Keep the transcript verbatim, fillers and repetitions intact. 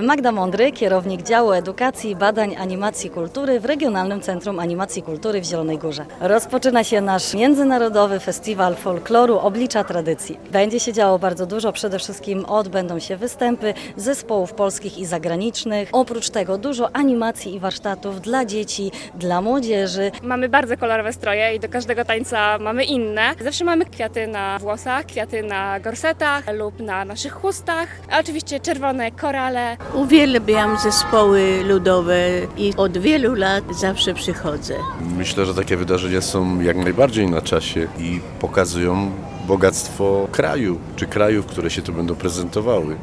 Magda Mądry, kierownik działu edukacji, badań, animacji kultury w Regionalnym Centrum Animacji Kultury w Zielonej Górze. Rozpoczyna się nasz międzynarodowy festiwal folkloru Oblicza Tradycji. Będzie się działo bardzo dużo, przede wszystkim odbędą się występy zespołów polskich i zagranicznych. Oprócz tego dużo animacji i warsztatów dla dzieci, dla młodzieży. Mamy bardzo kolorowe stroje i do każdego tańca mamy inne. Zawsze mamy kwiaty na włosach, kwiaty na gorsetach lub na naszych chustach, a oczywiście czerwone korale. Uwielbiam zespoły ludowe i od wielu lat zawsze przychodzę. Myślę, że takie wydarzenia są jak najbardziej na czasie i pokazują bogactwo kraju, czy krajów, które się tu będą prezentowały.